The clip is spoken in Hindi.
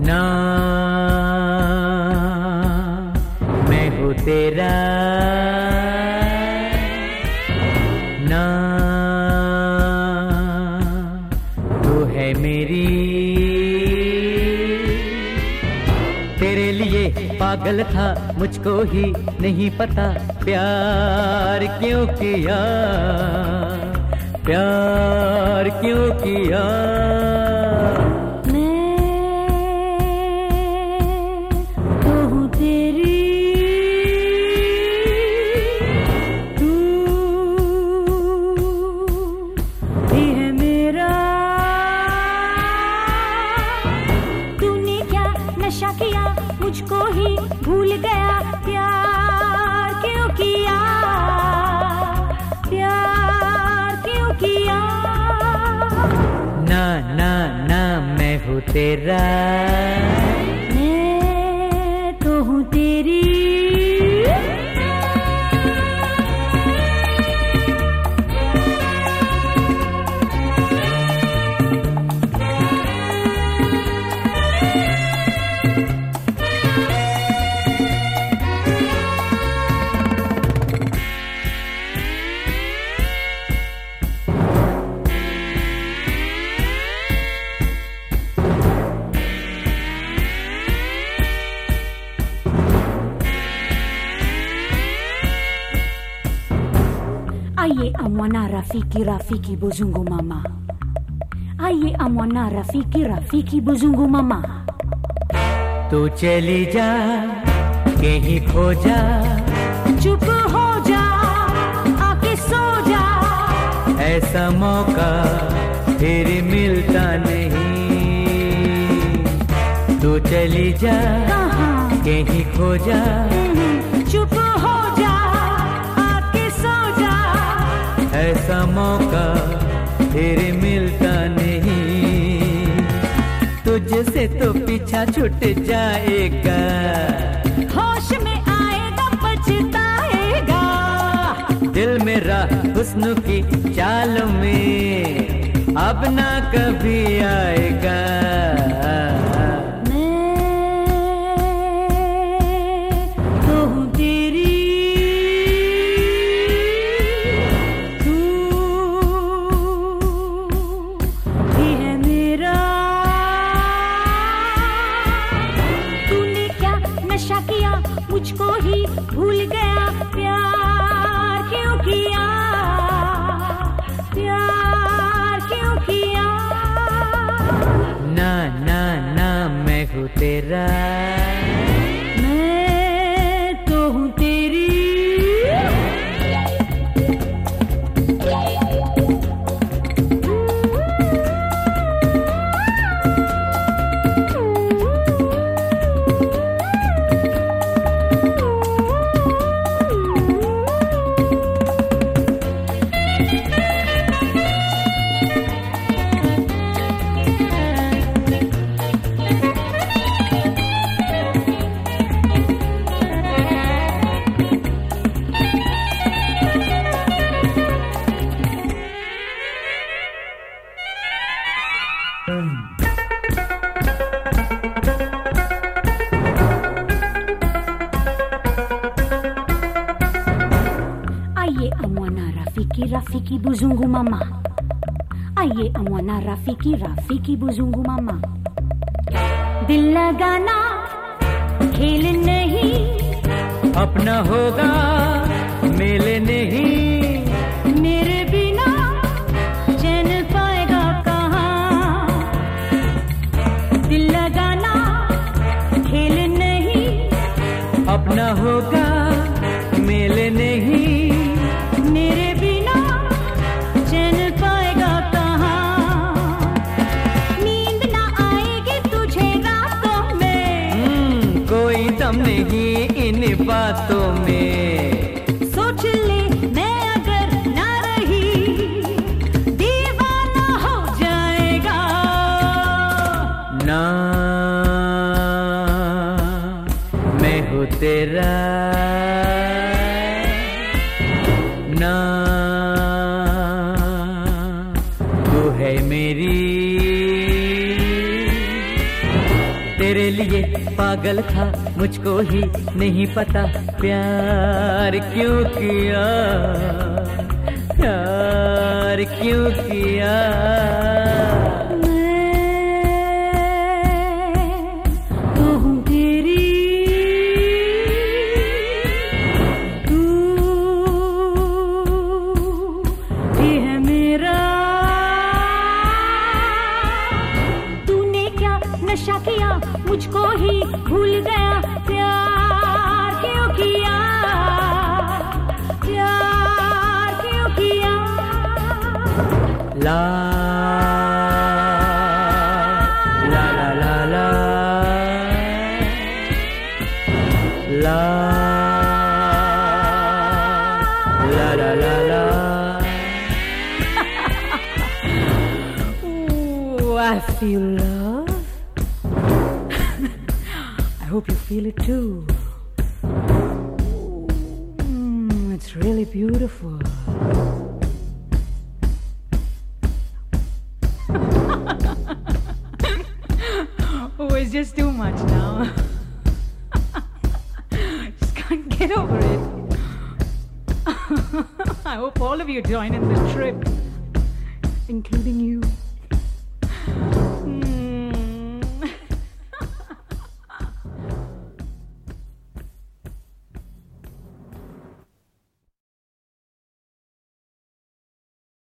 ना मैं हूँ तेरा, ना तू है मेरी। तेरे लिए पागल था, मुझको ही नहीं पता प्यार क्यों किया, प्यार क्यों किया। नशा किया मुझको ही भूल गया, प्यार क्यों किया, प्यार क्यों किया। ना ना ना मैं हूँ तेरा, मैं तो हूँ तेरी। Aye amwana rafiki rafiki bozungu mama, aye amwana rafiki rafiki bozungu mama। तू चली जा कहीं खो जा, चुप हो जा आके सो जा, ऐसा मौका फिर मिलता नहीं। तू चली जा कहाँ कहीं खो जा, चुप हो जा आके सो जा, ऐसा मौका फिर मिलता नहीं। तुझसे तो पीछा छूट जाएगा, होश में आएगा पछताएगा। दिल मेरा हुस्न की चाल में अब ना कभी आएगा। नशा किया मुझको ही भूल गया, प्यार क्यों किया, प्यार क्यों किया। ना ना ना मैं हूँ तेरा, मैं तो हूँ तेरी। Aye amwana rafiki rafiki buzungu mama, aye amwana rafiki rafiki buzungu mama। दिल लगाना खेल नहीं, अपना होगा मेल नहीं। मेरे बिना चैन पाएगा कहाँ। दिल लगाना खेल नहीं, अपना होगा मेल नहीं। मेरे बिना चैन पाएगा कहाँ। नींद ना आएगी तुझे रातों में, कोई दम नहीं इन बातों में। सोच ले मैं अगर ना रही, दीवाना हो जाएगा। ना मैं हूँ तेरा, ना तू है मेरी। तेरे लिए पागल था, मुझको ही नहीं पता प्यार क्यों किया, प्यार क्यों किया। नशा किया, मुझको ही भूल गया, प्यार क्यों किया, प्यार क्यों किया। ला ला ला ला ला ला ला ला ला ला। Ooh, I feel love. I hope you feel it too. It's really beautiful. Oh, it's just too much now. Just can't get over it. I hope all of you join in this trip, including you.